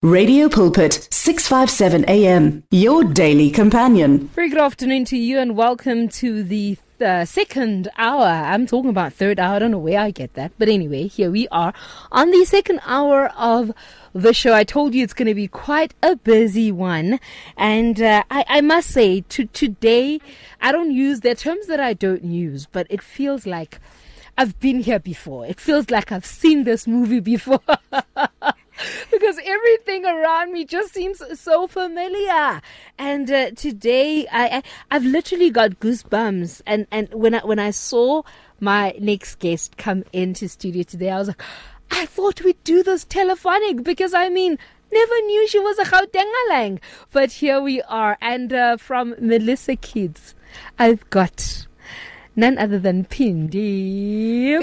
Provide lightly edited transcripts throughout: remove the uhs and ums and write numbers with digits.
Radio Pulpit, 657 AM, your daily companion. Very good afternoon to you and welcome to the second hour. I'm talking about third hour. I don't know where I get that. But anyway, here we are on the second hour of the show. I told you it's going to be quite a busy one. And I must say, today, I don't use, there are terms that I don't use, but it feels like I've been here before. It feels like I've seen this movie before. Because everything around me just seems so familiar. And today, I've literally got goosebumps. And when I saw my next guest come into studio today, I was like, I thought we'd do this telephonic because, never knew she was a Gautengalang. But here we are. And from Melissa Kids, I've got none other than Phindi.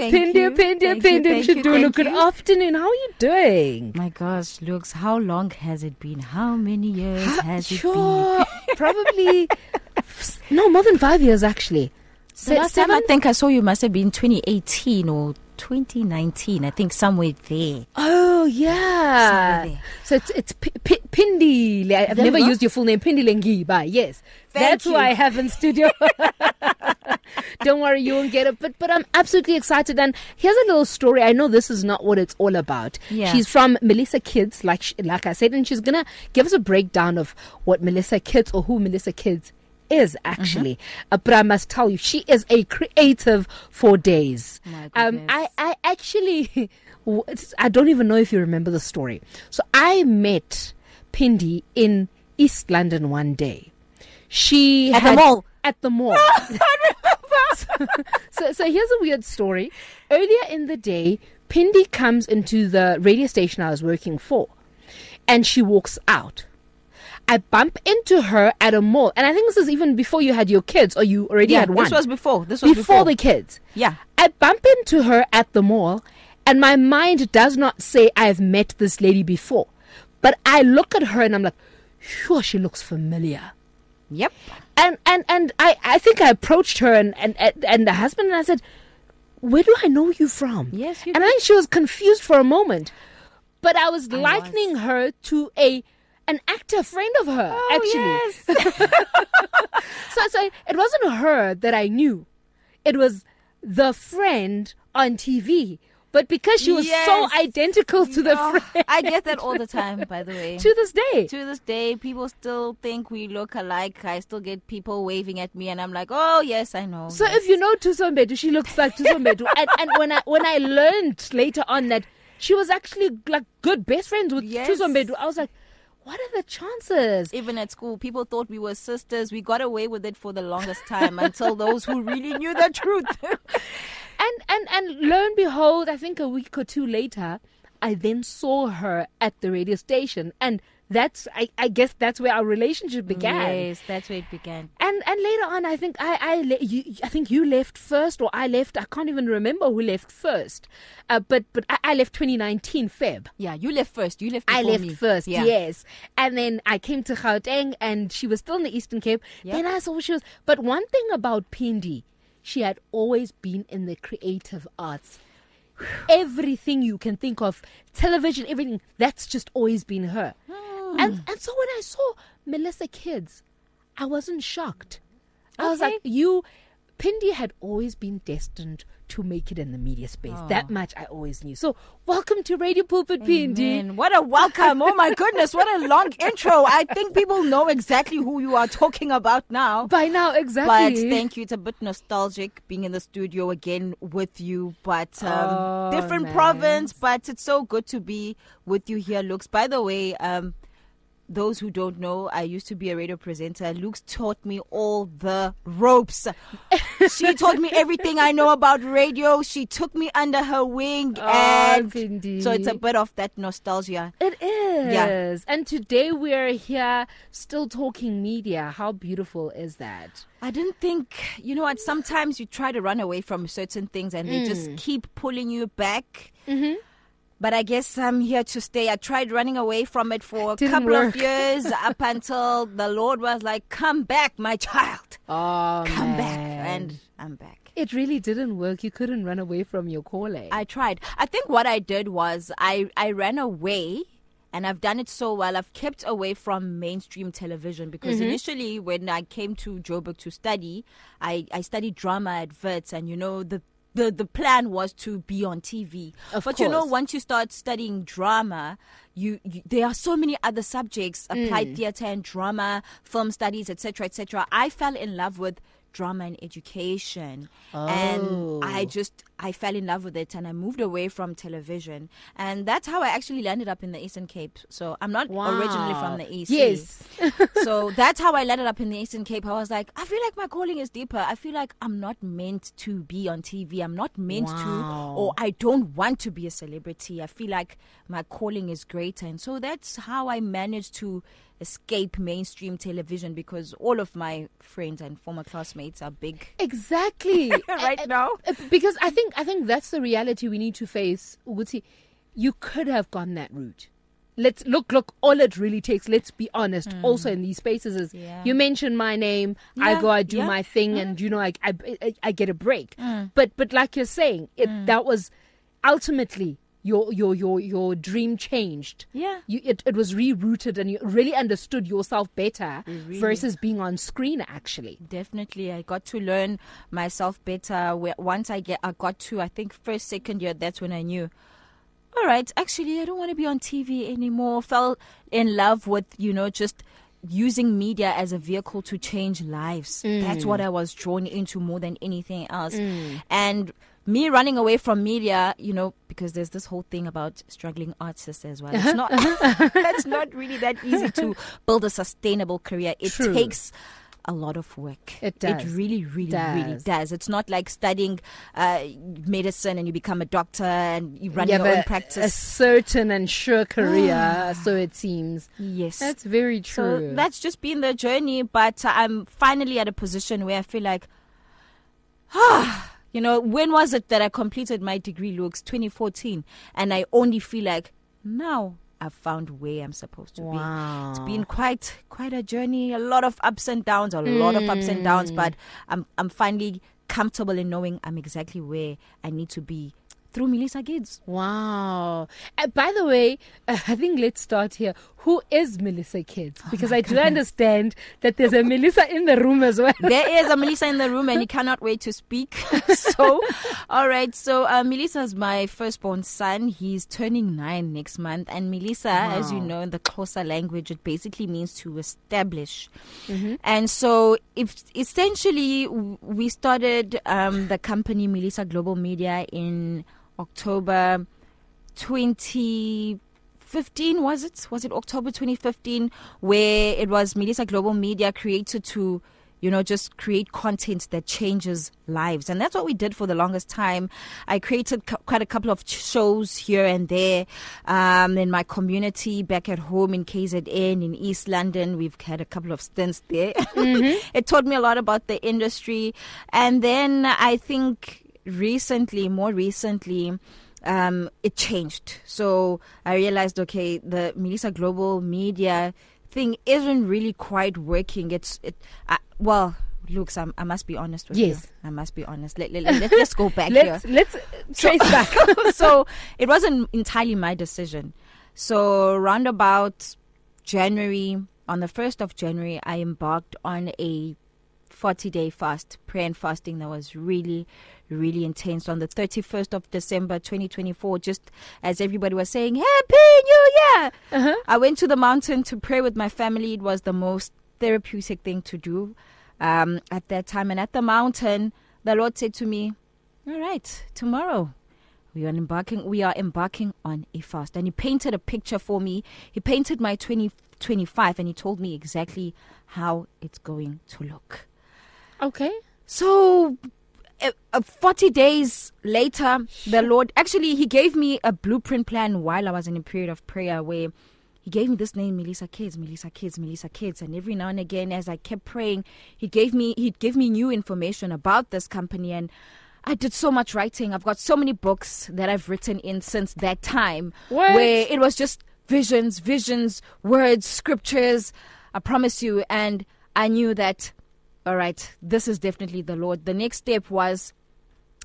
Phindi. Good afternoon. How are you doing? My gosh, Lux, how long has it been? How many years has it been? Probably, no, more than 5 years actually. The last time I think I saw you must have been 2018 or 2019. I think somewhere there. Oh, yeah. So it's Phindi. I've never used your full name, Phindi Lengiba. Yes. That's who I have in studio. Don't worry, you won't get it. But I'm absolutely excited. And here's a little story. I know this is not what it's all about. Yeah. She's from Melissa Kids, like I said, and she's going to give us a breakdown of what Melissa Kids or who Melissa Kids is actually. But I must tell you, she is a creative for days. I actually, I don't even know if you remember the story. So I met Phindi in East London one day. At the mall. I remember. So here's a weird story. Earlier in the day, Phindi comes into the radio station I was working for, and she walks out. I bump into her at a mall, and I think this is even before you had your kids, or you already had one. This was before the kids. Yeah. I bump into her at the mall, and my mind does not say I've met this lady before, but I look at her and I'm like, sure, she looks familiar. Yep. And I think I approached her and the husband, and I said, where do I know you from? Yes, you and did. I think she was confused for a moment, but I was likening her to an actor friend of her, actually. Yes. So it wasn't her that I knew. It was the friend on TV. But because she was so identical to the friend. I get that all the time, by the way. To this day. To this day, people still think we look alike. I still get people waving at me, and I'm like, oh, yes, I know. So if you know Thuso Mbedu, she looks like Thuso Mbedu. and when I learned later on that she was actually like good best friends with Thuso Mbedu, I was like, what are the chances? Even at school, people thought we were sisters. We got away with it for the longest time until those who really knew the truth. And lo and behold, I think a week or two later, I then saw her at the radio station. And that's, I guess that's where our relationship began. Yes, that's where it began. And later on, I think I think you left first, or I left. I can't even remember who left first. But I left 2019 Feb. Yeah, you left first. You left before I left me. first, yeah. Yes. And then I came to Gauteng, and she was still in the Eastern Cape. Yep. Then I saw she was. But one thing about Phindi, she had always been in the creative arts. Everything you can think of, television, everything, that's just always been her. And so when I saw Melissa Kids, I wasn't shocked. I was like, Phindi had always been destined to make it in the media space. That much I always knew. So welcome to Radio Pulpit, Phindi. What a welcome. Oh my goodness, what a long intro. I think people know exactly who you are talking about now. By now, exactly. But thank you. It's a bit nostalgic being in the studio again with you. But different province, but it's so good to be with you here, Lux. By the way, those who don't know, I used to be a radio presenter. Luke taught me all the ropes. She taught me everything I know about radio. She took me under her wing. And Phindi. so it's a bit of that nostalgia. It is. Yeah. And today we're here still talking media. How beautiful is that? I didn't think, you know what, sometimes you try to run away from certain things and they just keep pulling you back. Mm-hmm. But I guess I'm here to stay. I tried running away from it for a couple of years up until the Lord was like, come back, my child. Come back. And I'm back. It really didn't work. You couldn't run away from your calling. I tried. I think what I did was I ran away And I've done it so well. I've kept away from mainstream television because initially when I came to Joburg to study, I studied drama at Wits, and the plan was to be on TV. Of but course. once you start studying drama, you there are so many other subjects, applied theatre and drama, film studies, etc., etc. I fell in love with drama and education, and I fell in love with it, and I moved away from television, and that's how I actually landed up in the Eastern Cape. So I'm not originally from the EC. Yes. So that's how I landed up in the Eastern Cape. I was like, I feel like my calling is deeper. I feel like I'm not meant to be on TV. I'm not meant to, or I don't want to be a celebrity. I feel like my calling is greater, and so that's how I managed to escape mainstream television, because all of my friends and former classmates are big. Exactly. Right now. Because I think that's the reality we need to face. Uguti, you could have gone that route. Let's look, all it really takes, let's be honest, also in these spaces is you mention my name, I go, I do my thing, and I get a break. But like you're saying, that was ultimately your dream changed. Yeah. It was rerouted, and you really understood yourself better versus being on screen, actually. Definitely. I got to learn myself better. Once I got to, I think, first, second year, that's when I knew, all right, actually, I don't want to be on TV anymore. Fell in love with, just using media as a vehicle to change lives. That's what I was drawn into more than anything else. And me running away from media, because there's this whole thing about struggling artists as well. It's not, that's not really that easy to build a sustainable career. It takes a lot of work. It does. It really, really, really does. It's not like studying medicine and you become a doctor and you run your own practice. A certain and sure career, so it seems. Yes. That's very true. So that's just been the journey, but I'm finally at a position where I feel like, when was it that I completed my degree, Lux? 2014. And I only feel like now I've found where I'm supposed to be. It's been quite a journey, a lot of ups and downs, but I'm finally comfortable in knowing I'm exactly where I need to be through Melissa Kids. Wow. By the way, I think let's start here. Who is Melissa Kids? Because I do understand that there's a Melissa in the room as well. There is a Melissa in the room, and he cannot wait to speak. So, all right. So, Melissa's my firstborn son. He's turning 9 next month. And Melissa, as you know, in the Xhosa language, it basically means to establish. And so, essentially, we started the company Melissa Global Media in October 2015, was it October 2015, where it was Melissa Global Media created to just create content that changes lives. And that's what we did for the longest time. I created quite a couple of shows here and there in my community, back at home in KZN, in East London. We've had a couple of stints there. It taught me a lot about the industry. And then I think more recently, it changed. So I realized, okay, the Melissa Global Media thing isn't really quite working. Look, I must be honest with you. I must be honest. Let's go back here. Let's trace back. So it wasn't entirely my decision. So round about January, on the 1st of January, I embarked on a 40-day fast, prayer and fasting that was really, really intense. On the 31st of December 2024, just as everybody was saying, Happy New Year! I went to the mountain to pray with my family. It was the most therapeutic thing to do at that time. And at the mountain, the Lord said to me, all right, tomorrow we are embarking on a fast. And he painted a picture for me. He painted my 2025 and he told me exactly how it's going to look. Okay. So 40 days later, the Lord, actually, he gave me a blueprint plan while I was in a period of prayer where he gave me this name, Melissa Kids, Melissa Kids, Melissa Kids. And every now and again, as I kept praying, he'd give me new information about this company. And I did so much writing. I've got so many books that I've written in since that time. What? Where it was just visions, words, scriptures. I promise you. And I knew that, all right, this is definitely the Lord. The next step was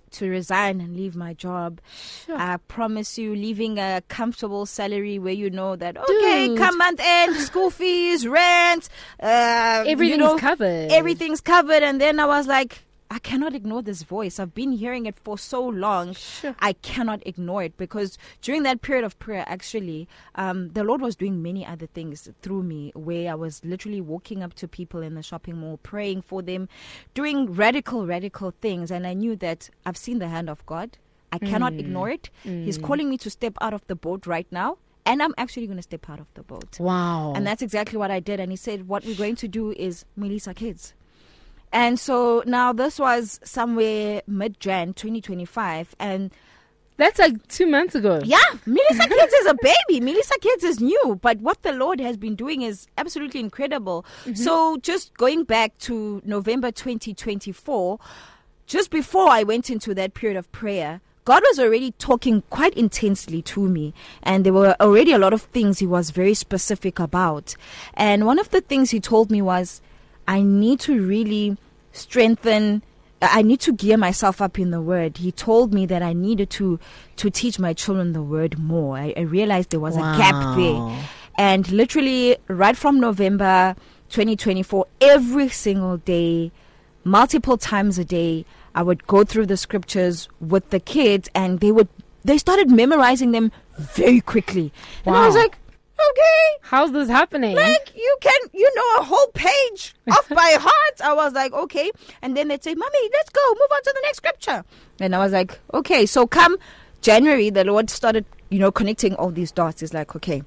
to resign and leave my job. Sure. I promise you, leaving a comfortable salary where you know that, okay, Dude. come month end, school fees, rent, Everything's covered. Everything's covered. And then I was like, I cannot ignore this voice. I've been hearing it for so long. Sure. I cannot ignore it, because during that period of prayer, actually, the Lord was doing many other things through me, where I was literally walking up to people in the shopping mall, praying for them, doing radical things. And I knew that I've seen the hand of God. I cannot ignore it. He's calling me to step out of the boat right now. And I'm actually going to step out of the boat. Wow. And that's exactly what I did. And he said, what we're going to do is Melissa Kids. And so now this was somewhere mid-Jan 2025. And that's like 2 months ago. yeah, Melissa Kids is a baby. Melissa Kids is new. But what the Lord has been doing is absolutely incredible. So just going back to November 2024, just before I went into that period of prayer, God was already talking quite intensely to me, and there were already a lot of things he was very specific about. And one of the things he told me was, I need to really strengthen, I need to gear myself up in the word. He told me that I needed to teach my children the word more. I realized there was a gap there. And literally right from November 2024, every single day, multiple times a day, I would go through the scriptures with the kids, and they started memorizing them very quickly. And I was like, okay, how's this happening? like you know a whole page off by heart. I was like, okay. And then they'd say, Mommy, let's go, move on to the next scripture. And I was like, okay. So come January, the Lord started, connecting all these dots. It's like, okay,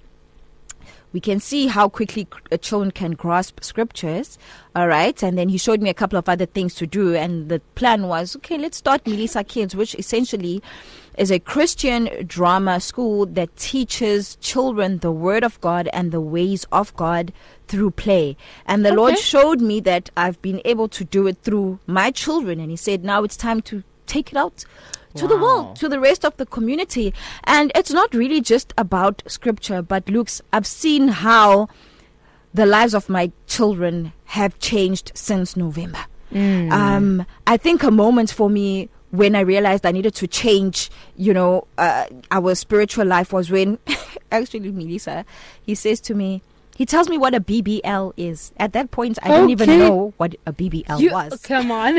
we can see how quickly children can grasp scriptures. All right. And then he showed me a couple of other things to do. And the plan was, okay, let's start Melissa Kids, which essentially is a Christian drama school that teaches children the word of God and the ways of God through play. And the Lord showed me that I've been able to do it through my children. And he said, now it's time to take it out to the world, to the rest of the community. And it's not really just about scripture, but Luke's, I've seen how the lives of my children have changed since November. I think a moment for me when I realized I needed to change, our spiritual life was when, actually, Melissa, he says to me, he tells me what a BBL is. At that point, I didn't even know what a BBL was. Come on.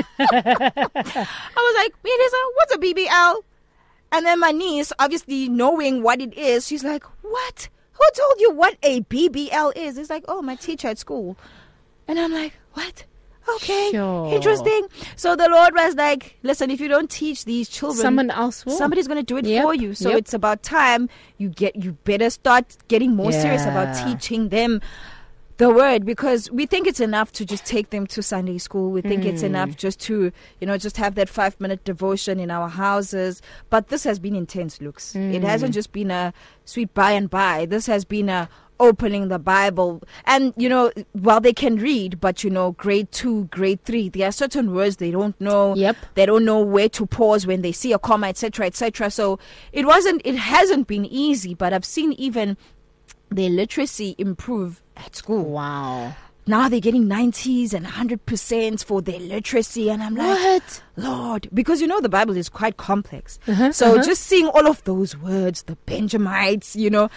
I was like, Melissa, what's a BBL? And then my niece, obviously knowing what it is, she's like, what? Who told you what a BBL is? It's like, oh, my teacher at school. And I'm like, what? Okay, Sure. interesting. So the Lord was like, listen, if you don't teach these children, Someone else will. somebody's going to do it Yep, for you. So yep. it's about time you better start getting more serious about Yeah. teaching them the word, because we think it's enough to just take them to Sunday school. We think it's enough just to, just have that 5-minute devotion in our houses. But this has been intense, Looks. It hasn't just been a sweet by and by. This has been a opening the Bible. And, while they can read, but, grade 2, grade 3, there are certain words they don't know. Yep. They don't know where to pause when they see a comma, etc., etc. So it hasn't been easy, but I've seen even their literacy improve at school. Wow. Now they're getting 90s and 100% for their literacy. And I'm like, What? Lord, because the Bible is quite complex. So just seeing all of those words, the Benjamites,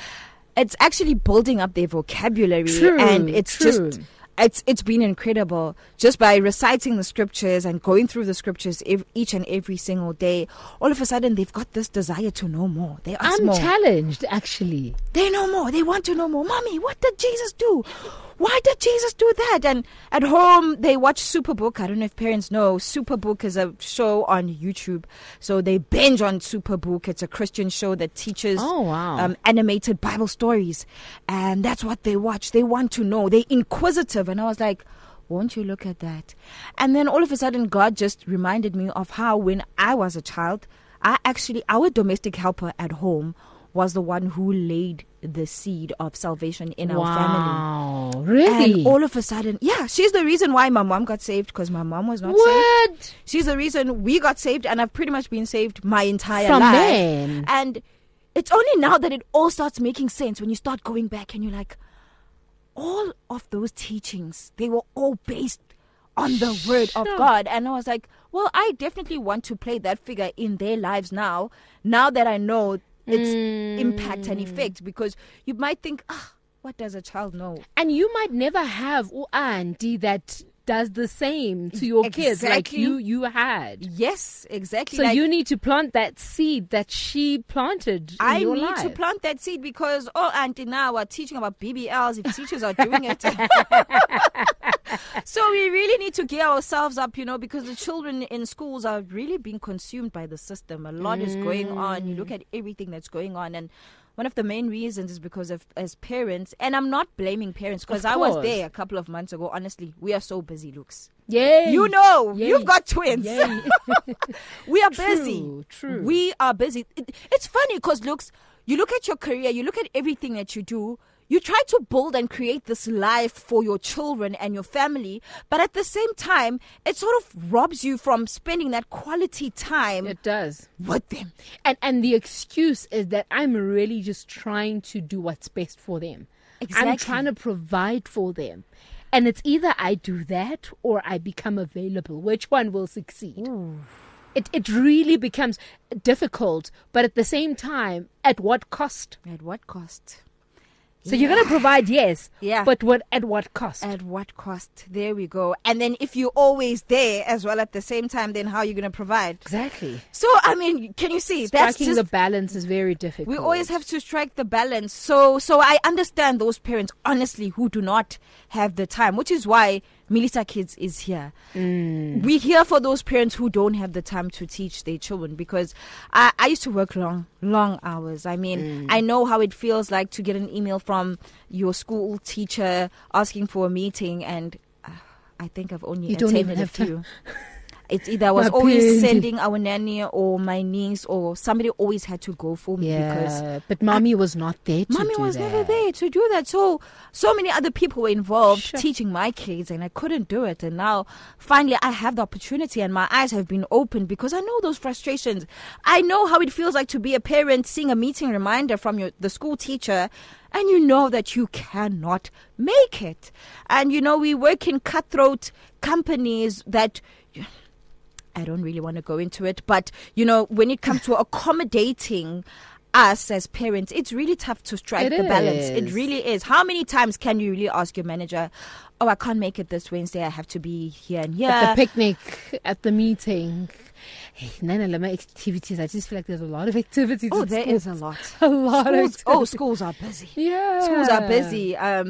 it's actually building up their vocabulary. True, and it's true. just, it's been incredible just by reciting the scriptures and going through the scriptures each and every single day. All of a sudden, they've got this desire to know more. They ask I'm more. challenged, actually. They know more. They want to know more. Mommy, what did Jesus do? Why did Jesus do that? And at home, they watch Superbook. I don't know if parents know. Superbook is a show on YouTube. So they binge on Superbook. It's a Christian show that teaches animated Bible stories. And that's what they watch. They want to know. They're inquisitive. And I was like, won't you look at that? And then all of a sudden, God just reminded me of how when I was a child, our domestic helper at home was the one who laid the seed of salvation in our family. Wow, really? And all of a sudden, she's the reason why my mom got saved, because my mom was not saved. She's the reason we got saved, and I've pretty much been saved my entire From life. then. And it's only now that it all starts making sense when you start going back and you're like, all of those teachings, they were all based on the word of God. And I was like, well, I definitely want to play that figure in their lives now that I know its impact and effect. Because you might think, what does a child know? And you might never have auntie that does the same to your kids like you had. Yes, exactly. So you need to plant that seed that she planted in your life. I need to plant that seed because, auntie, now we're teaching about BBLs if teachers are doing it. So we really need to gear ourselves up, because the children in schools are really being consumed by the system. A lot is going on. You look at everything that's going on, and one of the main reasons is because of, as parents, and I'm not blaming parents because I was there a couple of months ago. Honestly, we are so busy, Lux. Yeah. You've got twins. We are busy. True. We are busy. It's funny because, Lux, you look at your career, you look at everything that you do, you try to build and create this life for your children and your family, but at the same time, it sort of robs you from spending that quality time. It does. With them. And the excuse is that I'm really just trying to do what's best for them. Exactly. I'm trying to provide for them. And it's either I do that or I become available. Which one will succeed? Ooh. It really becomes difficult, but at the same time, at what cost? At what cost? So you're going to provide, yes. Yeah. But at what cost? At what cost? There we go. And then if you're always there as well at the same time, then how are you going to provide? Exactly. So, I mean, can you see? Striking the balance is very difficult. We always have to strike the balance. So I understand those parents, honestly, who do not have the time, which is why Melissa Kids is here. We're here for those parents who don't have the time to teach their children, because I used to work long hours. I mean, I know how it feels like to get an email from your school teacher asking for a meeting, and I think I've only attended a few. It's either I was always sending our nanny or my niece, or somebody always had to go for me. Yeah, but mommy was not there to do that. Mommy was never there to do that. So many other people were involved teaching my kids, and I couldn't do it. And now, finally, I have the opportunity, and my eyes have been opened because I know those frustrations. I know how it feels like to be a parent, seeing a meeting reminder from the school teacher, and you know that you cannot make it. And, we work in cutthroat companies that... I don't really want to go into it, but, when it comes to accommodating us as parents, it's really tough to strike the balance. It really is. How many times can you really ask your manager, I can't make it this Wednesday, I have to be here and here. At the picnic, at the meeting. Hey, my activities. I just feel like there's a lot of activities. Oh, there is a lot. A lot of activities. Schools are busy. Yeah. Schools are busy.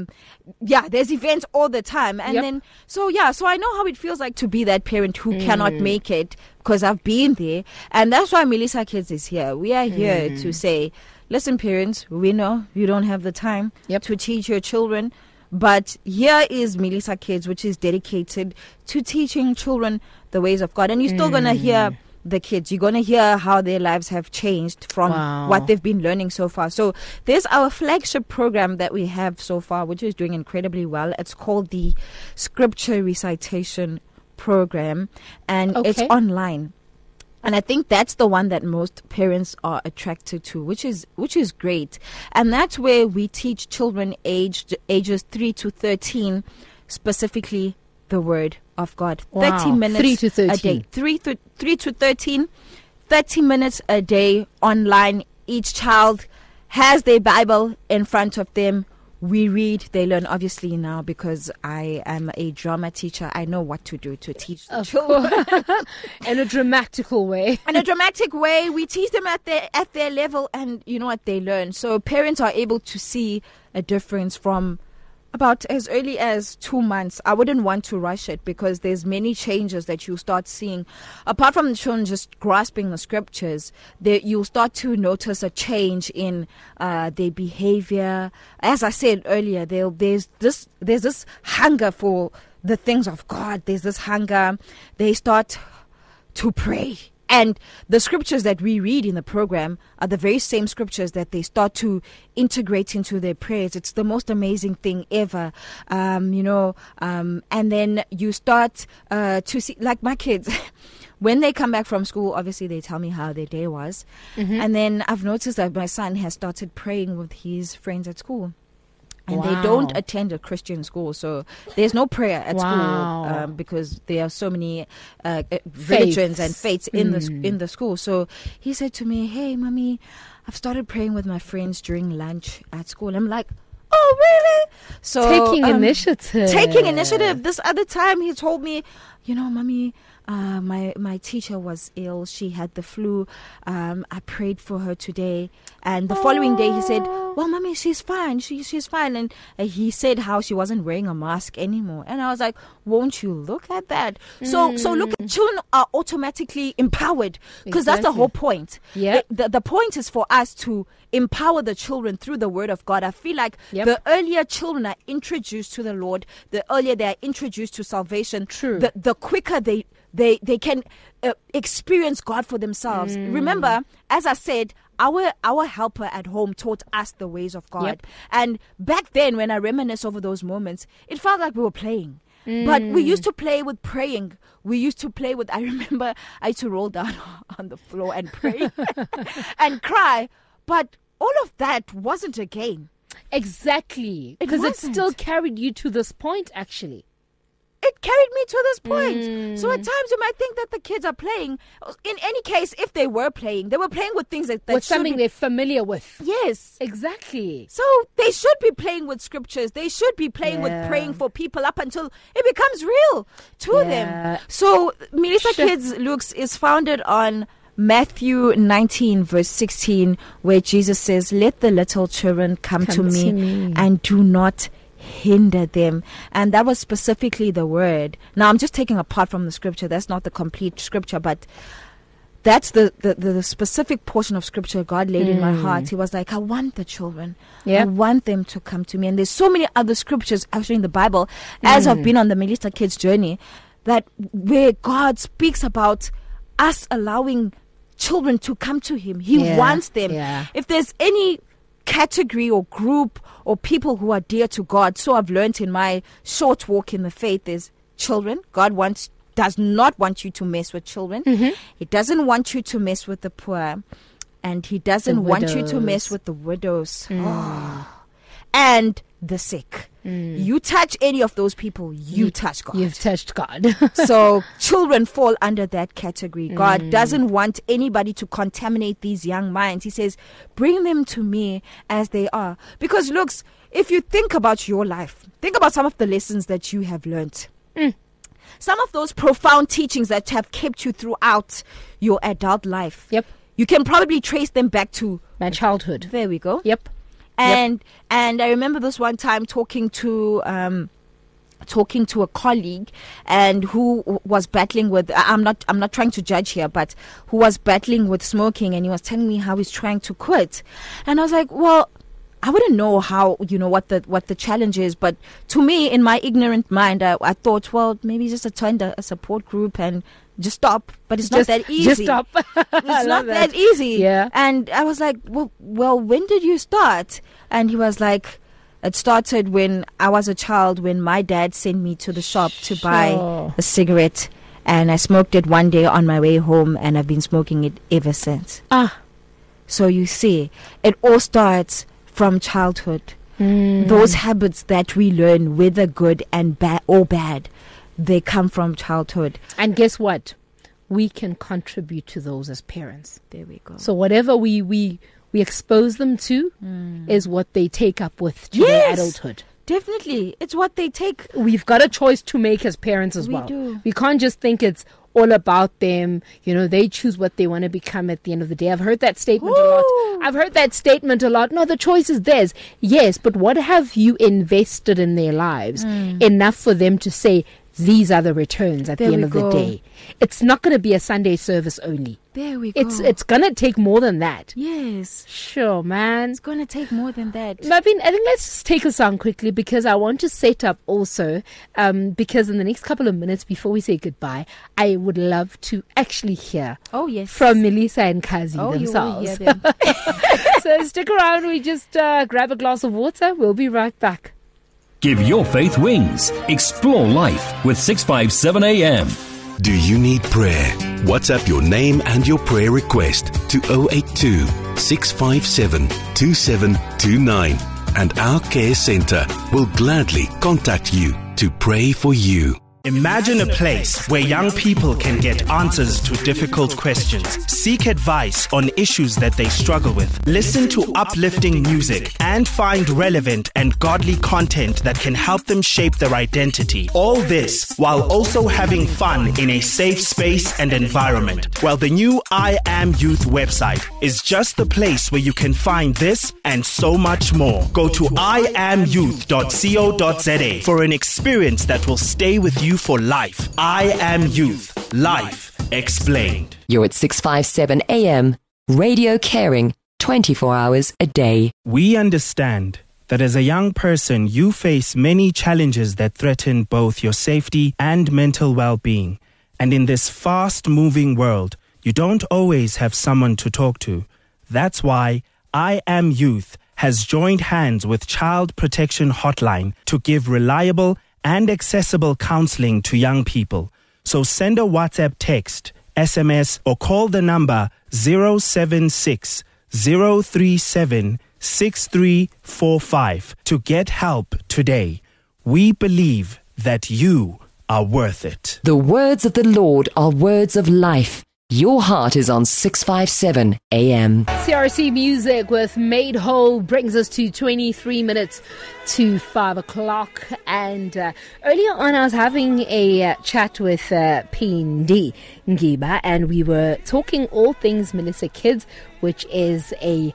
There's events all the time. And then, so I know how it feels like to be that parent who cannot make it, because I've been there. And that's why Melissa Kids is here. We are here to say, listen, parents, we know you don't have the time to teach your children. But here is Melissa Kids, which is dedicated to teaching children the ways of God. And you're still going to hear the kids. You're going to hear how their lives have changed from what they've been learning so far. So there's our flagship program that we have so far, which is doing incredibly well. It's called the Scripture Recitation Program, and it's online. And I think that's the one that most parents are attracted to, which is great. And that's where we teach children ages 3 to 13, specifically the Word of God. Wow. 30 minutes 3 to 13. a day. 3 to 13, 30 minutes a day online. Each child has their Bible in front of them. We read, they learn. Obviously now, because I am a drama teacher, I know what to do to teach the children. In a dramatical way. In a dramatic way, we teach them at their level, and you know what, they learn. So parents are able to see a difference from about as early as 2 months. I wouldn't want to rush it, because there's many changes that you start seeing. Apart from the children just grasping the scriptures, you'll start to notice a change in their behavior. As I said earlier, there's this hunger for the things of God. There's this hunger. They start to pray. And the scriptures that we read in the program are the very same scriptures that they start to integrate into their prayers. It's the most amazing thing ever, and then you start to see, like my kids, when they come back from school, obviously they tell me how their day was. And then I've noticed that my son has started praying with his friends at school. And they don't attend a Christian school, so there's no prayer at school because there are so many religions and faiths in the school. So he said to me, "Hey, mommy, I've started praying with my friends during lunch at school." I'm like, "Oh, really?" So taking initiative. This other time, he told me, "Mommy, my teacher was ill. She had the flu. I prayed for her today." And the following day he said, "Well, mommy, she's fine. She's fine." And he said how she wasn't wearing a mask anymore. And I was like, won't you look at that? So look, children are automatically empowered because that's the whole point. Yeah. The point is for us to empower the children through the word of God. I feel like the earlier children are introduced to the Lord, the earlier they are introduced to salvation, the quicker they can experience God for themselves. Remember, as I said, our helper at home taught us the ways of God. And back then, when I reminisce over those moments, it felt like we were playing. But we used to play with praying. We used to play with, I remember I used to roll down on the floor and pray and cry. But all of that wasn't a game. Exactly. Because it still carried you to this point, actually. It carried me to this point. So at times you might think that the kids are playing. In any case, if they were playing, they were playing with things that with something they're familiar with. Yes. Exactly. So they should be playing with scriptures. They should be playing with praying for people up until it becomes real to them. So Melissa Kids Looks is founded on Matthew 19 verse 16, where Jesus says, "Let the little children come to me and do not hinder them." And that was specifically the word. Now I'm just taking a part from the scripture. That's not the complete scripture, but that's the specific portion of scripture God laid in my heart. He was like, I want the children. I want them to come to me. And there's so many other scriptures actually in the Bible, as I've been on the Melissa Kids journey, that where God speaks about us allowing children to come to him. He wants them. If there's any category or group or people who are dear to God, so I've learned in my short walk in the faith, is children. God does not want you to mess with children. He doesn't want you to mess with the poor, and he doesn't want you to mess with the widows and the sick. You touch any of those people, you touch God. You've touched God. So children fall under that category. God doesn't want anybody to contaminate these young minds. He says, bring them to me as they are. Because looks, if you think about your life, think about some of the lessons that you have learned. Some of those profound teachings that have kept you throughout your adult life. You can probably trace them back to my childhood. There we go. And I remember this one time talking to a colleague, and who was battling with, I'm not trying to judge here, but who was battling with smoking, and he was telling me how he's trying to quit. And I was like, well, I wouldn't know how, what the challenge is, but to me, in my ignorant mind, I thought, well, maybe just attend a support group and just stop. But it's not that easy. Just stop. It's not that easy. And I was like, well, when did you start? And he was like, it started when I was a child, when my dad sent me to the shop to buy a cigarette. And I smoked it one day on my way home, and I've been smoking it ever since. So you see, it all starts from childhood. Those habits that we learn, whether good and bad or bad, they come from childhood. And guess what? We can contribute to those as parents. There we go. So whatever we expose them to is what they take up with to their adulthood. Definitely. It's what they take. We've got a choice to make as parents as well. We do. We can't just think it's all about them. They choose what they want to become at the end of the day. I've heard that statement a lot. No, the choice is theirs. Yes, but what have you invested in their lives enough for them to say, these are the returns at the end of the day? It's not going to be a Sunday service only. There we go. It's going to take more than that. Yes. Sure, man. It's going to take more than that. I think let's just take a song quickly, because I want to set up also, because in the next couple of minutes before we say goodbye, I would love to actually hear from Melissa and Kazi themselves. You will hear them. So stick around. We just grab a glass of water. We'll be right back. Give your faith wings. Explore life with 657 AM. Do you need prayer? WhatsApp your name and your prayer request to 082 657 2729. and our care center will gladly contact you to pray for you. Imagine a place where young people can get answers to difficult questions, seek advice on issues that they struggle with, listen to uplifting music, and find relevant and godly content that can help them shape their identity. All this while also having fun in a safe space and environment. Well, the new I Am Youth website is just the place where you can find this and so much more. Go to iamyouth.co.za for an experience that will stay with you for life. I Am Youth. Life explained. You're at 657 AM, radio caring 24 hours a day. We understand that as a young person, you face many challenges that threaten both your safety and mental well-being. And in this fast-moving world, you don't always have someone to talk to. That's why I Am Youth has joined hands with Child Protection Hotline to give reliable and accessible counseling to young people. So send a WhatsApp text, SMS, or call the number 076 037 6345 to get help today. We believe that you are worth it. The words of the Lord are words of life. Your heart is on 657 AM. CRC Music with Made Whole brings us to 23 minutes to 5 o'clock. And earlier on, I was having a chat with Phindi Ngiba, and we were talking all things Melissa Kids, which is a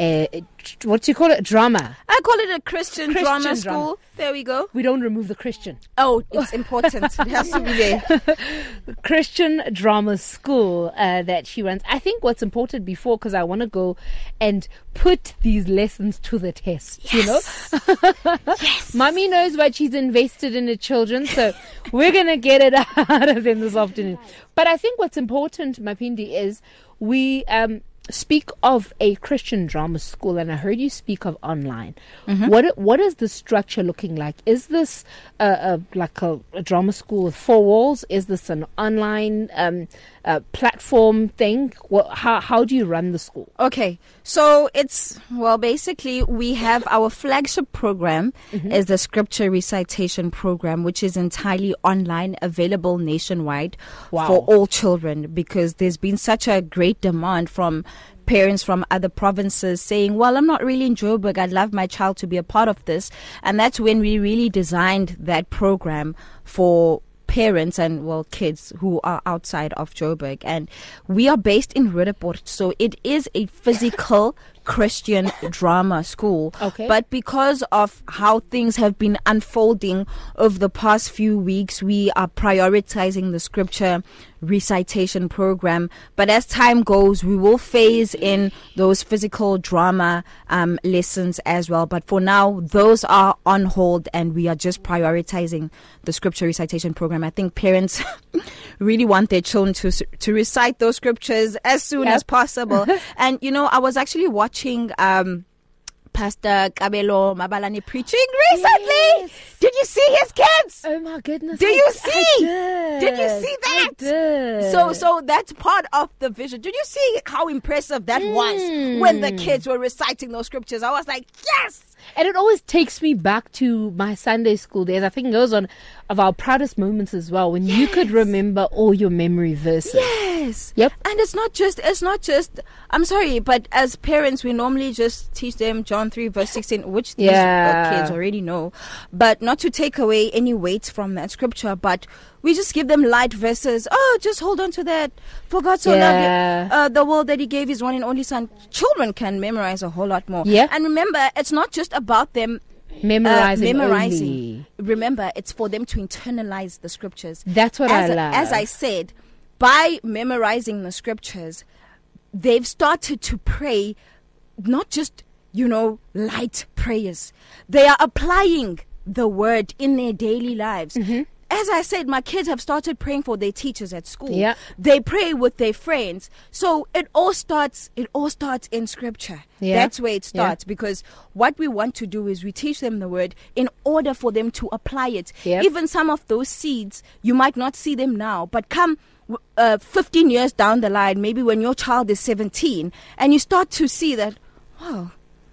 what do you call it? Drama. I call it a Christian drama school. There we go. We don't remove the Christian. Oh, it's important. It has to be there. Christian drama school that she runs. I think what's important before, because I want to go and put these lessons to the test, yes. You know? Yes. Mommy knows what she's invested in the children, so we're going to get it out of them this afternoon. But I think what's important, Mapindi, is we speak of a Christian drama school, and I heard you speak of online. Mm-hmm. What is the structure looking like? Is this like a drama school with four walls? Is this an online platform thing? How do you run the school? Okay, so it's, well, basically we have our flagship program is the scripture recitation program, which is entirely online, available nationwide for all children, because there's been such a great demand from parents from other provinces saying, well, I'm not really in Joburg, I'd love my child to be a part of this. And that's when we really designed that program for parents and, well, kids who are outside of Joburg. And we are based in Roodepoort, so it is a physical Christian drama school. Okay. But because of how things have been unfolding over the past few weeks, we are prioritizing the scripture recitation program. But as time goes, we will phase in those physical drama lessons as well. But for now, those are on hold, and we are just prioritizing the scripture recitation program. I think parents really want their children to recite those scriptures as soon as possible. And, you know, I was actually watching Pastor Kabelo Mabalani preaching recently. Yes. Did you see his kids? Oh my goodness! Did you see? Did you see that? I did. So that's part of the vision. Did you see how impressive that was when the kids were reciting those scriptures? I was like, yes. And it always takes me back to my Sunday school days. I think those are of our proudest moments as well, when you could remember all your memory verses. Yes. Yep. And it's not just, I'm sorry, but as parents, we normally just teach them John 3 verse 16, which these kids already know, but not to take away any weight from that scripture, but we just give them light verses. Oh, just hold on to that. For God so loved the world that he gave his one and only son. Children can memorize a whole lot more. Yeah. And remember, it's not just about them memorizing. Only. Remember, it's for them to internalize the scriptures. That's what I love. As I said, by memorizing the scriptures, they've started to pray, not just, light prayers. They are applying the word in their daily lives. Mm-hmm. As I said, my kids have started praying for their teachers at school. Yeah. They pray with their friends. So it all starts in scripture. Yeah. That's where it starts, because what we want to do is we teach them the word in order for them to apply it. Yep. Even some of those seeds, you might not see them now, but come 15 years down the line, maybe when your child is 17, and you start to see that, wow,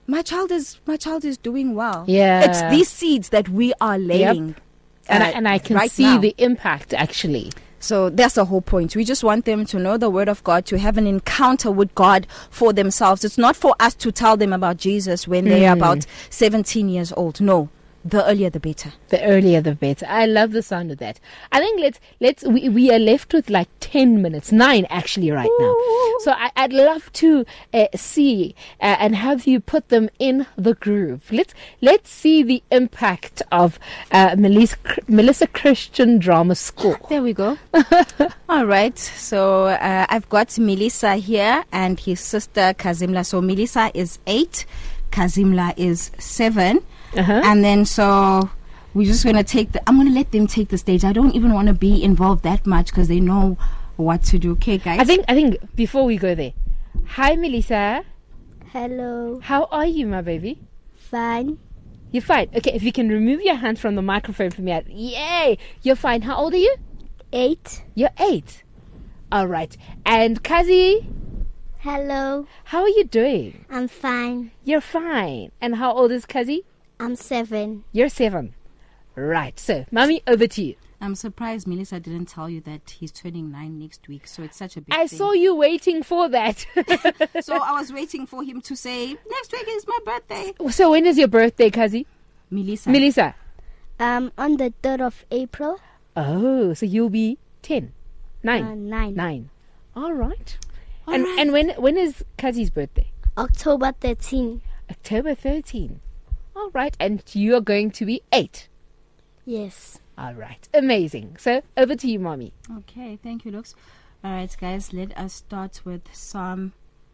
my child is doing well. Yeah. It's these seeds that we are laying. And I can right see now. the impact actually. So that's the whole point. We just want them to know the word of God, to have an encounter with God for themselves. It's not for us to tell them about Jesus when they are about 17 years old. No. The earlier the better. The earlier the better. I love the sound of that. I think we are left with like 10 minutes, 9 actually right now. So I'd love to see and have you put them in the groove. Let's see the impact of Melissa Christian Drama School. There we go. All right. So I've got Melissa here and his sister Kazimla. So Melissa is 8, Kazimla is 7. And then so we're just going to I'm going to let them take the stage. I don't even want to be involved that much because they know what to do. Okay, guys? I think before we go there, hi Melissa. Hello. How are you, my baby? Fine. You're fine. Okay, if you can remove your hand from the microphone for me. Yay! You're fine. How old are you? 8. You're 8. All right. And Kazi? Hello. How are you doing? I'm fine. You're fine. And how old is Kazi? I'm 7. You're 7. Right. So, Mommy, over to you. I'm surprised Melissa didn't tell you that he's turning 9 next week. So it's such a big I thing. saw you waiting for that. So I was waiting for him to say, next week is my birthday. So when is your birthday, Kazi? Melissa. On the 3rd of April. Oh, so you'll be 10. 9. 9. All right. And when is Kazi's birthday? October 13. October 13. All right. And you are going to be 8. Yes. All right. Amazing. So over to you, Mommy. Okay. Thank you, Lux. All right, guys. Let us start with Psalm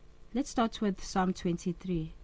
23.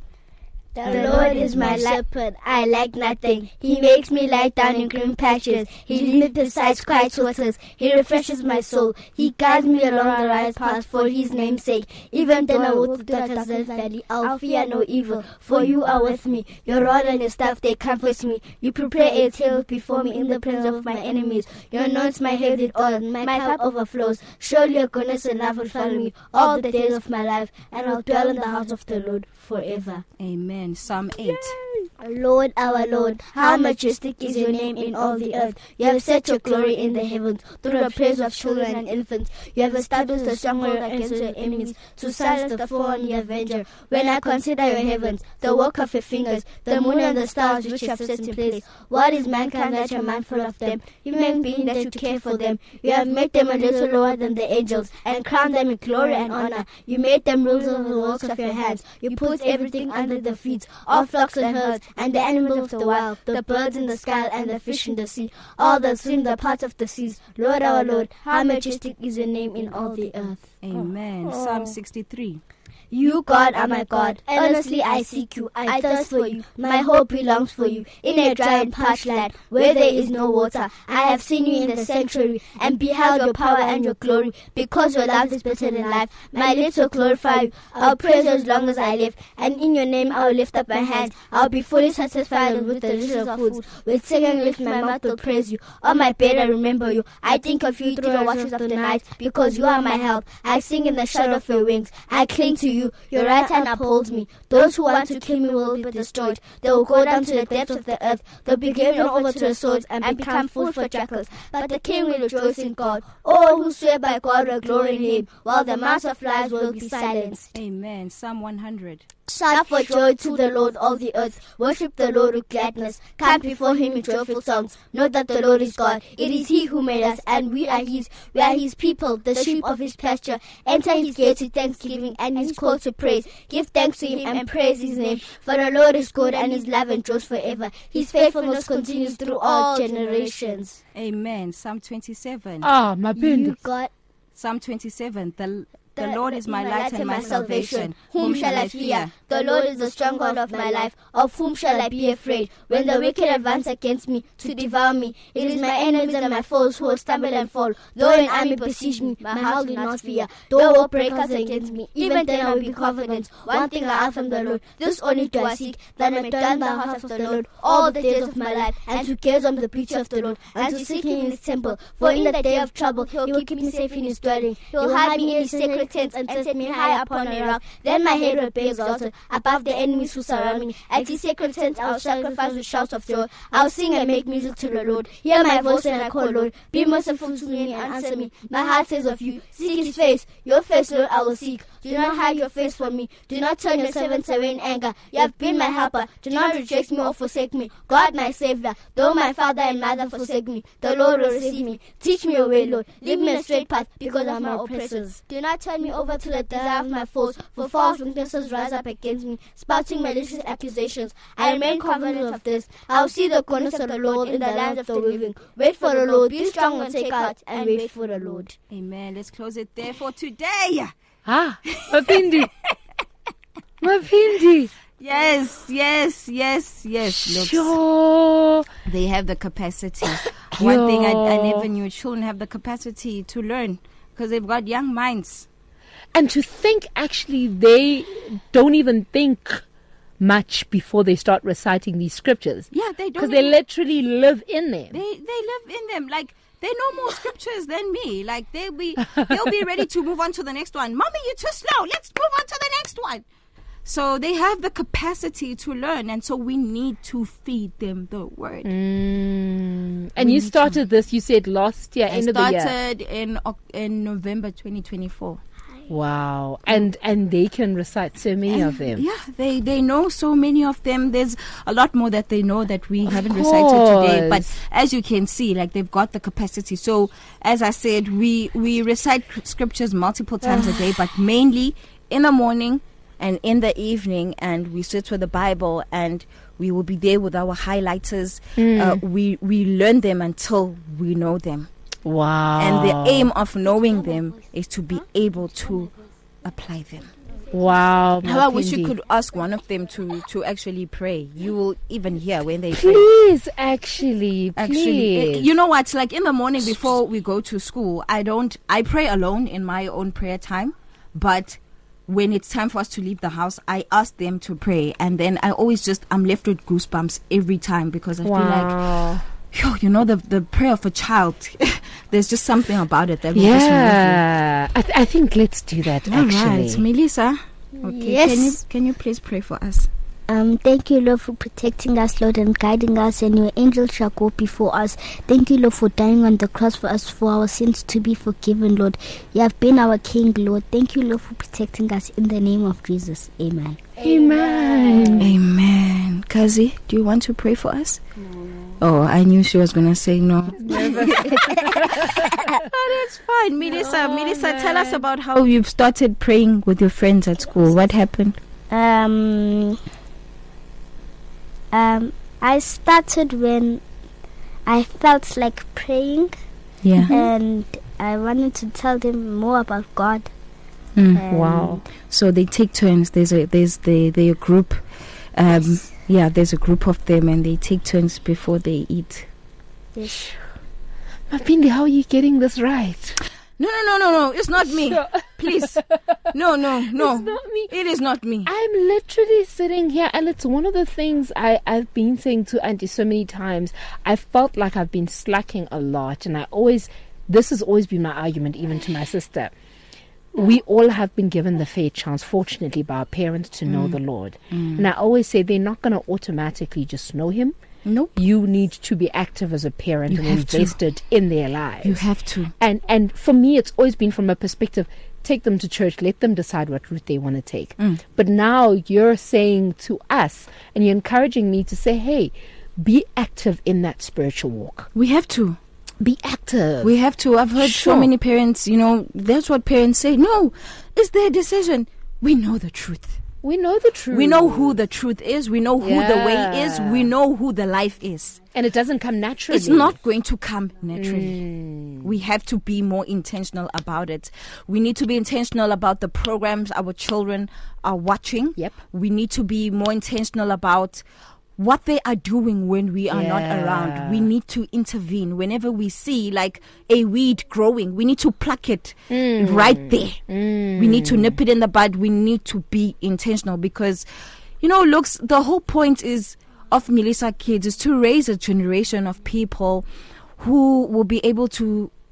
The Lord is my shepherd, I lack nothing. He makes me lie down in green pastures. He leads me beside quiet waters. He refreshes my soul. He guides me along the right path for his name's sake. Even then I walk through the darkest valley, I'll fear no evil, for you are with me. Your rod and your staff, they comfort me. You prepare a table before me in the presence of my enemies. You anoint my head with oil, my cup overflows. Surely your goodness and love will follow me all the days of my life, and I'll dwell in the house of the Lord forever. Amen. Psalm 8. Lord, our Lord, how majestic is your name in all the earth. You have set your glory in the heavens, through the praise of children and infants. You have established a stronghold against your enemies, to silence the foe and the avenger. When I consider your heavens, the work of your fingers, the moon and the stars which you have set in place, what is mankind that you are mindful of them? Human being that you care for them. You have made them a little lower than the angels, and crowned them with glory and honor. You made them rulers of the works of your hands. You put everything under the feet, all flocks and herds, and the animals of the wild, the birds in the sky and the fish in the sea, all that swim the paths of the seas. Lord, our Lord, how majestic is your name in all the earth. Amen. Psalm 63. You, God, are my God. Earnestly I seek you. I thirst for you. My hope belongs for you. In a dry and parched land, where there is no water, I have seen you in the sanctuary, and beheld your power and your glory, because your love is better than life. My lips will glorify you. I'll praise you as long as I live, and in your name I will lift up my hands. I'll be fully satisfied with the delicious foods. With singing lips my mouth will praise you. On my bed I remember you. I think of you through the watches of the night, because you are my help. I sing in the shadow of your wings. I cling to you. Your right hand upholds me. Those who want to kill me will be destroyed. They will go down to the depths of the earth. They'll be given over to the swords and become food for jackals. But the king will rejoice in God. All who swear by God will glory in him, while the mouths of lies will be silenced. Amen. Psalm 100. Shout for joy to the Lord, all the earth. Worship the Lord with gladness. Come before him with joyful songs. Know that the Lord is God. It is he who made us, and we are his. We are his people, the sheep of his pasture. Enter his gates with thanksgiving and his courts with praise. Give thanks to him and praise his name. For the Lord is good, and his love endures forever. His faithfulness continues through all generations. Amen. Psalm 27. Ah, my You, goodness. God, Psalm 27. The Lord is my light and my salvation. Whom shall I fear? The Lord is the stronghold of my life. Of whom shall I be afraid? When the wicked advance against me to devour me, it is my enemies and my foes who will stumble and fall. Though an army besiege me, my heart will not fear. Though war break out against me, even then I will be confident. One thing I ask from the Lord, this only do I seek, that I may dwell in the house of the Lord all the days of my life, and to gaze on the beauty of the Lord, and to seek him in his temple. For in the day of trouble, he will keep me safe in his dwelling. He will hide me in his sacred tents and set me high upon a rock. Then my head will be exalted above the enemies who surround me. At his sacred tent I will sacrifice with shouts of joy. I will sing and make music to the Lord. Hear my voice when I call, Lord. Be merciful to me and answer me. My heart says of you, seek his face. Your face, Lord, I will seek. Do not hide your face from me. Do not turn your servants away in anger. You have been my helper. Do not reject me or forsake me. God, my Savior, though my father and mother forsake me, the Lord will receive me. Teach me your way, Lord. Lead me in a straight path because of my oppressors. Do not turn me over to the desire of my foes, for false witnesses rise up against me, spouting malicious accusations. I remain confident of this. I will see the goodness of the Lord in the land of the living. Wait for the Lord. Be strong and take heart, and wait for the Lord. Amen. Let's close it there for today. Mapindi. Mapindi. Yes. Look, Sure. they have the capacity. One thing I never knew, children have the capacity to learn because they've got young minds. And to think actually they don't even think much before they start reciting these scriptures. Yeah, they don't. Because they literally live in them. They live in them. Like, they know more scriptures than me. Like, they'll be ready to move on to the next one. Mommy, you're too slow. Let's move on to the next one. So they have the capacity to learn, and so we need to feed them the word. And you started this, you said last year, end of the year. I started in November 2024. Wow. And they can recite so many of them. Yeah, they know so many of them. There's a lot more that they know that we haven't recited today. But as you can see, like, they've got the capacity. So as I said, we recite scriptures multiple times a day, but mainly in the morning and in the evening, and we sit with the Bible, and we will be there with our highlighters. We learn them until we know them. Wow. And the aim of knowing them is to be able to apply them. Wow. How I wish you could ask one of them to actually pray. You will even hear when they please, pray. Actually, you know what? Like, in the morning before we go to school, I pray alone in my own prayer time, but when it's time for us to leave the house, I ask them to pray, and then I'm left with goosebumps every time because I feel like, you know, the prayer of a child. There's just something about it that will just move you. I think let's do that. All actually, right, Melissa. Okay, yes. Can you please pray for us? Thank you, Lord, for protecting us, Lord, and guiding us, and your angels shall go before us. Thank you, Lord, for dying on the cross for us, for our sins to be forgiven, Lord. You have been our King, Lord. Thank you, Lord, for protecting us in the name of Jesus. Amen. Amen. Amen. Kazi, do you want to pray for us? No. Oh, I knew she was going to say no. That's fine. Melissa, tell us about how you've started praying with your friends at school. What happened? I started when I felt like praying. Yeah. And I wanted to tell them more about God. Wow. So they take turns. There's a group. Yes. Yeah, there's a group of them, and they take turns before they eat. Yes. Mapindi, how are you getting this right? No. It's not me. Please. No. It's not me. It is not me. I'm literally sitting here, and it's one of the things I've been saying to Auntie so many times. I felt like I've been slacking a lot, and this has always been my argument, even to my sister. We all have been given the fair chance, fortunately, by our parents to know the Lord. And I always say they're not going to automatically just know Him. Nope. You need to be active as a parent and invested in their lives. You have to. And for me, it's always been from a perspective, take them to church, let them decide what route they want to take. But now you're saying to us, and you're encouraging me to say, hey, be active in that spiritual walk. We have to. Be active. We have to. I've heard so many parents, that's what parents say. No, it's their decision. We know the truth. We know the truth. We know who the truth is. We know who the way is. We know who the life is. And it doesn't come naturally. It's not going to come naturally. We have to be more intentional about it. We need to be intentional about the programs our children are watching. Yep. We need to be more intentional about what they are doing when we are not around. We need to intervene. Whenever we see like a weed growing, we need to pluck it right there. We need to nip it in the bud. We need to be intentional because, looks, the whole point of Melissa Kids is to raise a generation of people who will be able to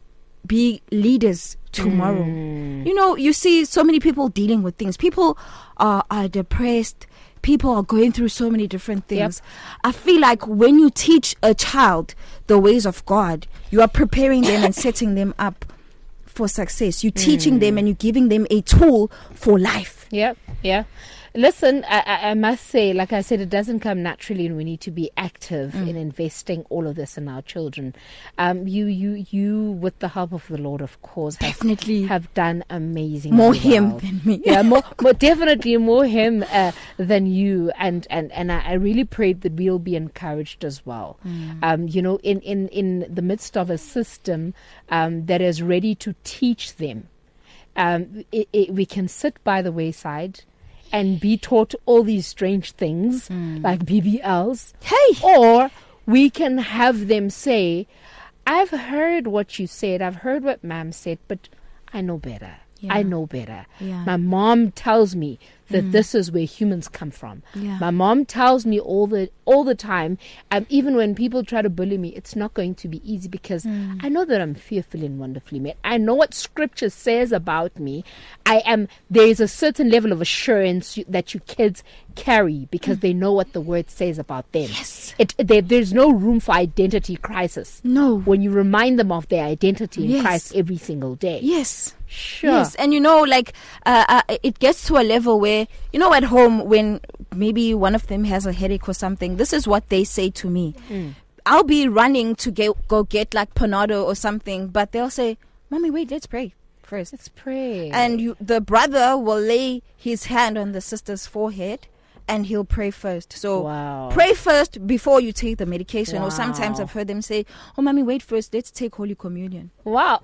be leaders tomorrow. You know, you see so many people dealing with things. People are depressed. People are going through so many different things. I feel like when you teach a child the ways of God, you are preparing them and setting them up for success. You're teaching them and you're giving them a tool for life. Yeah. Listen, I must say, like I said, it doesn't come naturally, and we need to be active in investing all of this in our children. You, with the help of the Lord, of course, have done amazing. More him than me. Yeah, more definitely more him than you, and I really prayed that we'll be encouraged as well. You know, in the midst of a system that is ready to teach them, we can sit by the wayside and be taught all these strange things like BBLs. Or we can have them say, I've heard what you said, I've heard what Ma'am said, but I know better. I know better. My mom tells me that this is where humans come from. My mom tells me all the time, even when people try to bully me, it's not going to be easy because I know that I'm fearfully and wonderfully made. I know what scripture says about me. There is a certain level of assurance that you kids carry because they know what the word says about them. There's no room for identity crisis. No. When you remind them of their identity in Christ every single day. Sure. Yes, and you know, like it gets to a level where, you know, at home when maybe one of them has a headache or something, this is what they say to me. I'll be running to go get like Panado or something, but they'll say, "Mommy, wait, let's pray first." Let's pray. And the brother will lay his hand on the sister's forehead and he'll pray first. So pray first before you take the medication. Or sometimes I've heard them say, "Oh, mommy, wait first. Let's take Holy Communion." Wow.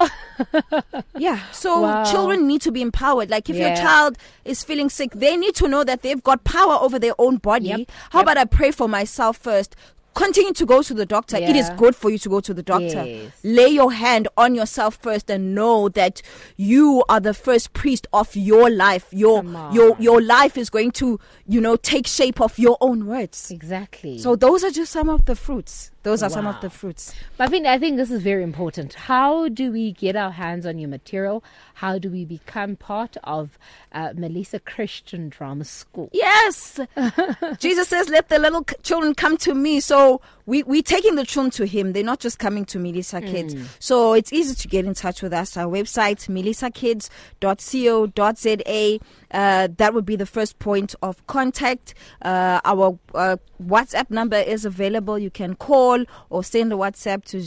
So children need to be empowered. Like if your child is feeling sick, they need to know that they've got power over their own body. How about I pray for myself first? Continue to go to the doctor. It is good for you to go to the doctor. Lay your hand on yourself first and know that you are the first priest of your life. Your life is going to, you know, take shape of your own words. Exactly. So those are just some of the fruits. Those are some of the fruits. But I think this is very important. How do we get our hands on your material? How do we become part of Melissa Christian Drama School? Yes. Jesus says, let the little children come to me. So we're taking the children to him. They're not just coming to Melissa Kids. So it's easy to get in touch with us. Our website, melissakids.co.za. That would be the first point of contact. Our WhatsApp number is available. You can call or send a WhatsApp to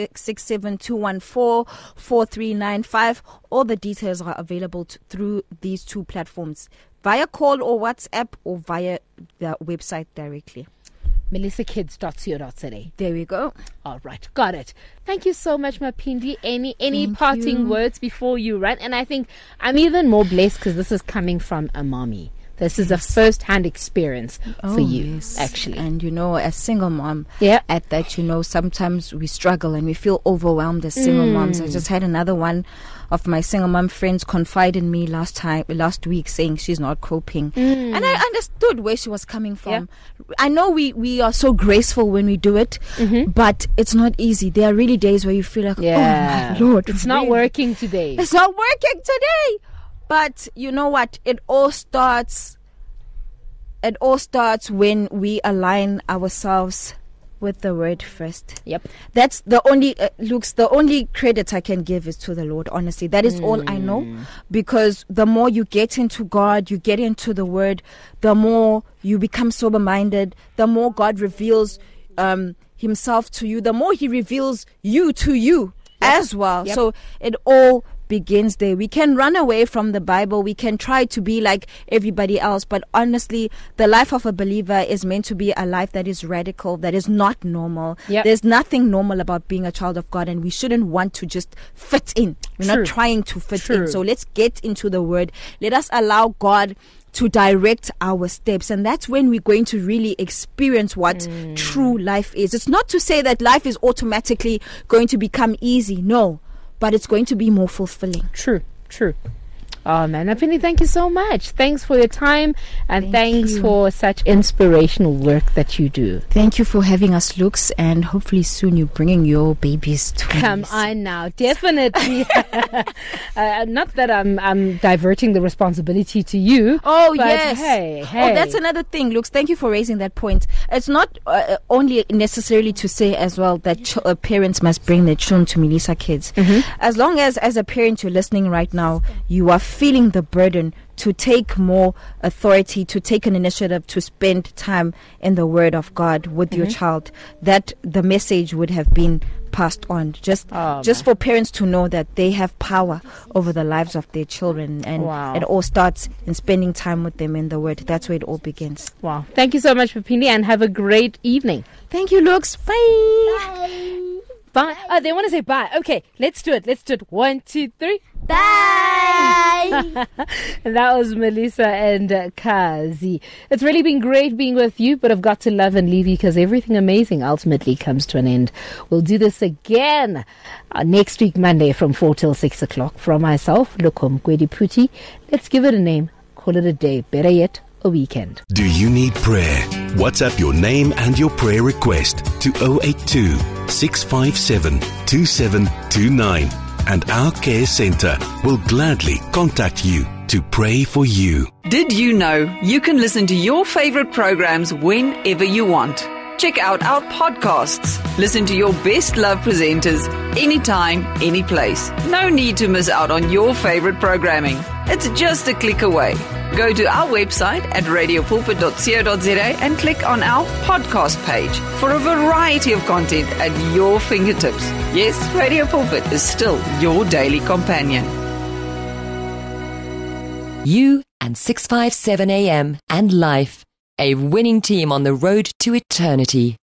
0667-214-4395. All the details are available through these two platforms, via call or WhatsApp or via the website directly. melissakids.co.za. There we go. All right, got it. Thank you so much, Mapindi. Any parting words before you run? And I think I'm even more blessed because this is coming from a mommy. This is a first-hand experience for you, actually. And, you know, as single mom, at that, you know, sometimes we struggle and we feel overwhelmed as single moms. I just had another one of my single mom friends confide in me last week saying she's not coping. And I understood where she was coming from. I know we are so graceful when we do it, but it's not easy. There are really days where you feel like, oh my Lord, it's not working today. It's not working today. But you know what? It all starts when we align ourselves with the word first. That's the only the only credit I can give is to the Lord, honestly. That is all I know, because the more you get into God, you get into the word, the more you become sober-minded, the more God reveals himself to you, the more he reveals you to you as well. So it all begins there. We can run away from the Bible. We can try to be like everybody else. But honestly, the life of a believer is meant to be a life that is radical, that is not normal. There's nothing normal about being a child of God, and we shouldn't want to just fit in. We're not trying to fit in. So let's get into the word. Let us allow God to direct our steps, and that's when we're going to really experience what true life is. It's not to say that life is automatically going to become easy. No. But it's going to be more fulfilling. True. Oh man, Apini, thank you so much. Thanks for your time, and thanks you. for such inspirational work that you do. Thank you for having us, Lux, and hopefully soon you're bringing your babies to Come on now, definitely. Not that I'm diverting the responsibility to you. Oh, but yes. Hey. Oh, that's another thing, Lux. Thank you for raising that point. It's not only necessarily to say as well that parents must bring their children to Melissa Kids. As long as a parent you're listening right now, you are feeling the burden to take more authority, to take an initiative, to spend time in the Word of God with your child, that the message would have been passed on. Just for parents to know that they have power over the lives of their children, and it all starts in spending time with them in the Word. That's where it all begins. Wow. Thank you so much, Pipini, and have a great evening. Thank you, Lux. Bye. Bye. Oh, they want to say bye. Okay, let's do it. 1, 2, 3. Bye. And that was Melissa and Kazi. It's really been great being with you, but I've got to love and leave you because everything amazing ultimately comes to an end. We'll do this again next week, Monday, from 4 till 6 o'clock. From myself, Lukum Kwediputi. Let's give it a name. Call it a day. Better yet, a weekend. Do you need prayer? WhatsApp your name and your prayer request to 082 657 2729. And our care center will gladly contact you to pray for you. Did you know you can listen to your favorite programs whenever you want? Check out our podcasts. Listen to your best loved presenters anytime, any place. No need to miss out on your favorite programming. It's just a click away. Go to our website at radiopulpit.co.za and click on our podcast page for a variety of content at your fingertips. Yes, Radio Pulpit is still your daily companion. You and 657 AM and Life, a winning team on the road to eternity.